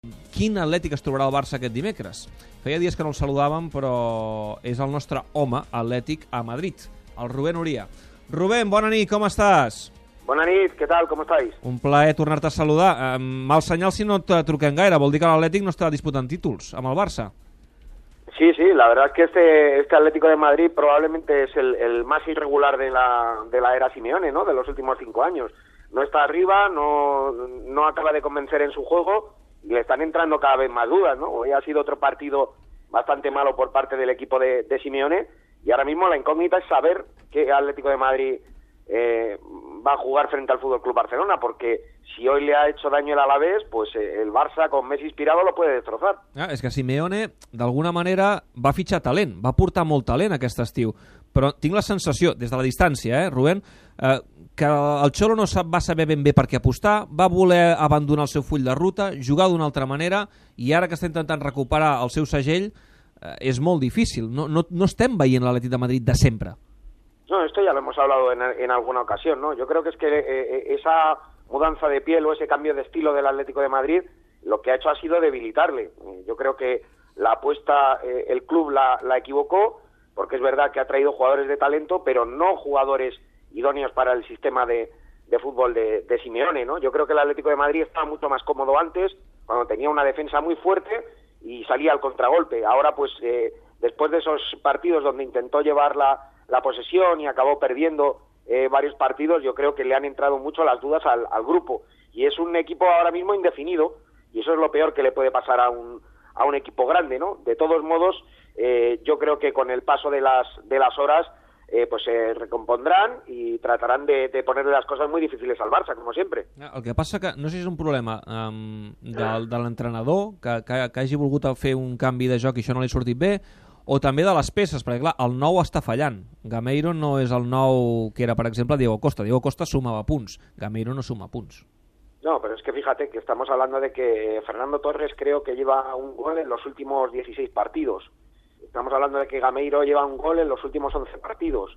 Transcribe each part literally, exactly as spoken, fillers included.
Quin Atlètic es trobarà el Barça aquest dimecres? Feia dies que no el saludàvem, però és el nostre home atlètic a Madrid, el Rubén Uria. Rubén, bona nit, com estàs? Bona nit, què tal, com estáis? Un plaer tornar-te a saludar. Eh, mal senyal si no et truquem gaire, vol dir que l'Atlètic no està disputant títols amb el Barça. Sí, sí, la verdad es que este, este Atlético de Madrid probablemente es el, el más irregular de la, de la era Simeone, ¿no? De los últimos cinco años. No está arriba, no, no acaba de convencer en su juego y le están entrando cada vez más dudas, ¿no? Hoy ha sido otro partido bastante malo por parte del equipo de, de Simeone y ahora mismo la incógnita es saber qué Atlético de Madrid eh, va a jugar frente al F C Barcelona, porque si hoy le ha hecho daño el Alavés, pues eh, el Barça con Messi inspirado lo puede destrozar. Ah, és que Simeone, d'alguna manera, va fitxar talent, va portar molt talent aquest estiu, però tinc la sensació, des de la distància, eh, Rubén, eh, que el Xolo no sap, va saber ben bé per què apostar, va voler abandonar el seu full de ruta, jugar d'una altra manera, i ara que està intentant recuperar el seu segell, eh, és molt difícil. No, no, no estem veient l'Atlètic de Madrid de sempre. No, esto ya lo hemos hablado en, en alguna ocasión, ¿no? Yo creo que es que eh, esa mudanza de piel o ese cambio de estilo del Atlético de Madrid lo que ha hecho ha sido debilitarle. Yo creo que la apuesta, eh, el club la, la equivocó, porque es verdad que ha traído jugadores de talento, pero no jugadores idóneos para el sistema de, de fútbol de, de Simeone, ¿no? Yo creo que el Atlético de Madrid estaba mucho más cómodo antes, cuando tenía una defensa muy fuerte y salía al contragolpe. Ahora, pues, eh, después de esos partidos donde intentó llevar la, la posesión y acabó perdiendo eh, varios partidos, yo creo que le han entrado mucho las dudas al, al grupo. Y es un equipo ahora mismo indefinido, y eso es lo peor que le puede pasar a un, a un equipo grande, ¿no? De todos modos, eh, yo creo que con el paso de las, de las horas, Eh, pues se eh, recompondran i trataran de, de ponerle las cosas muy difíciles al Barça, como siempre. El que passa que, no sé si és un problema um, de, de l'entrenador, que, que, que hagi volgut fer un canvi de joc i això no li ha sortit bé, o també de les peces, perquè clar, el nou està fallant. Gameiro no és el nou que era, per exemple, Diego Costa. Diego Costa sumava punts, Gameiro no suma punts. No, pero es que fíjate que estamos hablando de que Fernando Torres creo que lleva un gol en los últimos dieciséis partidos. Estamos hablando de que Gameiro lleva un gol en los últimos once partidos.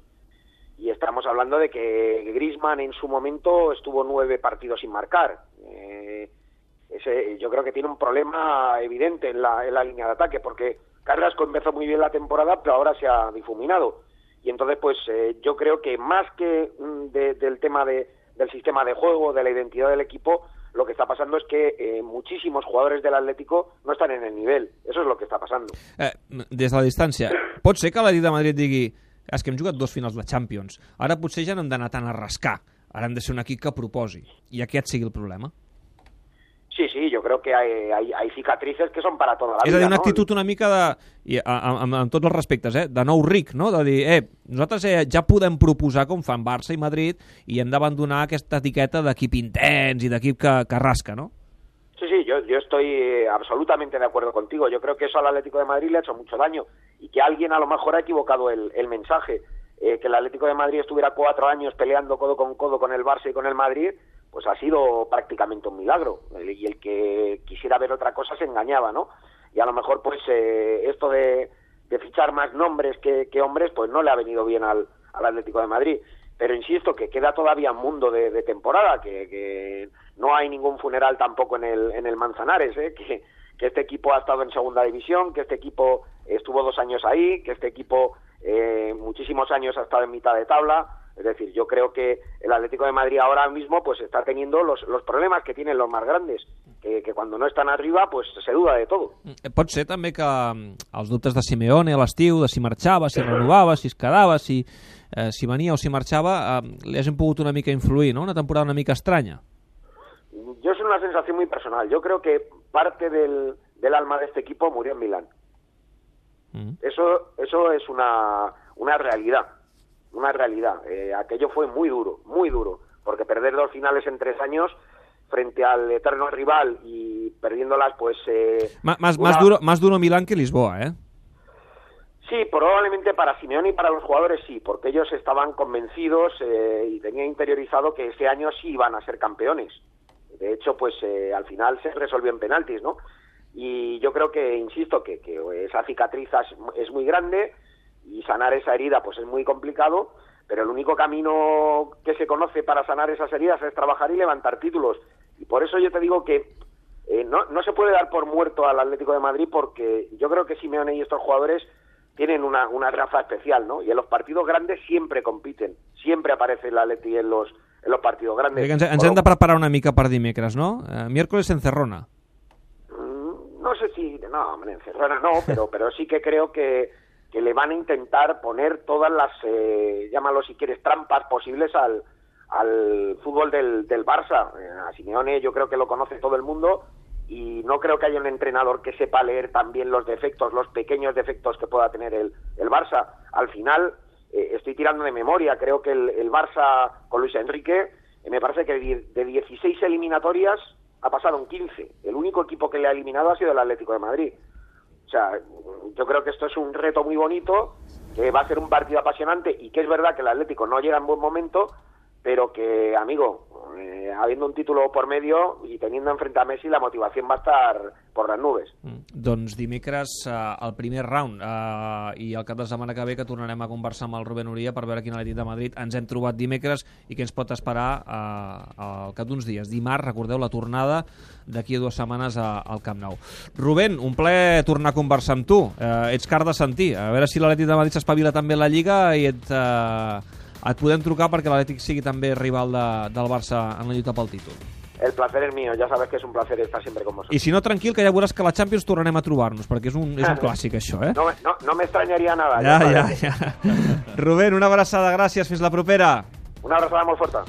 Y estamos hablando de que Griezmann en su momento estuvo nueve partidos sin marcar. Eh, ese, yo creo que tiene un problema evidente en la, en la línea de ataque, porque Carrasco empezó muy bien la temporada, pero ahora se ha difuminado. Y entonces, pues eh, yo creo que más que de, del tema de, del sistema de juego, de la identidad del equipo, lo que está pasando es que eh, muchísimos jugadores del Atlético no están en el nivel. Eso es lo que està passant. Eh, des de la distància, pot ser que l'Atlètic de Madrid digui és que hem jugat dos finals de Champions, ara potser ja no hem d'anar tant a rascar, ara hem de ser un equip que proposi, i aquest sigui el problema? Sí, sí, yo creo que hay, hay, hay cicatrices que son para toda la vida. És a dir, una ¿no? actitud una mica de, i, amb, amb, amb tots els respectes, eh, de nou ric, no? De dir, eh, nosaltres eh, ja podem proposar com fan Barça i Madrid i hem d'abandonar aquesta etiqueta d'equip intens i d'equip que, que rasca, ¿no? Sí, sí, yo, yo estoy absolutamente de acuerdo contigo. Yo creo que eso al Atlético de Madrid le ha hecho mucho daño y que alguien a lo mejor ha equivocado el, el mensaje. Eh, que el Atlético de Madrid estuviera cuatro años peleando codo con codo con el Barça y con el Madrid, pues ha sido prácticamente un milagro. Y el que quisiera ver otra cosa se engañaba, ¿no? Y a lo mejor, pues, eh, esto de, de fichar más nombres que, que hombres, pues no le ha venido bien al, al Atlético de Madrid. Pero insisto, que queda todavía un mundo de, de temporada, que, que no hay ningún funeral tampoco en el, en el Manzanares, ¿eh? Que, que este equipo ha estado en segunda división, que este equipo estuvo dos años ahí, que este equipo eh, muchísimos años ha estado en mitad de tabla. Es decir, yo creo que el Atlético de Madrid ahora mismo pues está teniendo los, los problemas que tienen los más grandes, que, que cuando no están arriba pues se duda de todo. Pot ser també que els dubtes de Simeone a l'estiu, de si marxava, si renovava, si es quedava, si, eh, si venia o si marxava, eh, li hagin pogut una mica influir, ¿no? Una temporada una mica estranya. Yo es una sensación muy personal. Yo creo que parte del, del alma de este equipo murió en Milán. Mm. Eso, eso es una, una realidad. Una realidad. Eh, aquello fue muy duro, muy duro, porque perder dos finales en tres años frente al eterno rival y perdiéndolas, pues... Eh, más, más, una... más, duro, más duro Milán que Lisboa, ¿eh? Sí, probablemente para Simeone y para los jugadores sí, porque ellos estaban convencidos eh, y tenían interiorizado que ese año sí iban a ser campeones. De hecho, pues eh, al final se resolvió en penaltis, ¿no? Y yo creo que, insisto, que, que esa cicatriz es muy grande, y sanar esa herida pues es muy complicado, pero el único camino que se conoce para sanar esas heridas es trabajar y levantar títulos. Y por eso yo te digo que eh, no, no se puede dar por muerto al Atlético de Madrid, porque yo creo que Simeone y estos jugadores tienen una, una raza especial, ¿no? Y en los partidos grandes siempre compiten, siempre aparece el Atleti en los, en los partidos grandes. Ens, ens hem de preparar una mica per dimecres, no? Eh, miércoles en Cerrona. Mm, no sé si... No, hombre, en Cerrona no, pero, pero sí que creo que, que le van a intentar poner todas las, eh, llámalo si quieres, trampas posibles al, al fútbol del, del Barça. Eh, a Simeone yo creo que lo conoce todo el mundo, y no creo que haya un entrenador que sepa leer también los defectos, los pequeños defectos que pueda tener el, el Barça. Al final, eh, estoy tirando de memoria, creo que el, el Barça con Luis Enrique, eh, me parece que de dieciséis eliminatorias ha pasado en quince. El único equipo que le ha eliminado ha sido el Atlético de Madrid. O sea, yo creo que esto es un reto muy bonito, que va a ser un partido apasionante, y que es verdad que el Atlético no llega en buen momento, pero que, amigo, eh, habiendo un título por medio y teniendo enfrente a Messi, la motivación va a estar por las nubes. Mm. Doncs dimecres uh, el primer round uh, i el cap de setmana que ve, que tornarem a conversar amb el Rubén Uria per veure quin Atlètic de Madrid ens hem trobat dimecres i què ens pot esperar uh, al cap d'uns dies. Dimarts, recordeu, la tornada d'aquí a dues setmanes a, al Camp Nou. Rubén, un plaer tornar a conversar amb tu. Uh, ets car de sentir. A veure si l'Atlètic de Madrid s'espavila també en la Lliga i et... Uh, et podem trucar perquè l'Atlètic sigui també rival de, del Barça en la lluita pel títol. El placer es mío, ya sabes que es un placer estar siempre con vosotros. I si no, tranquil, que ja veuràs que a la Champions tornarem a trobar-nos, perquè és un, és un clàssic, això, eh? No, no, no me extrañaría nada. Ja, ja, ja. Rubén, una abraçada, gràcies, fins la propera. Una abraçada molt forta.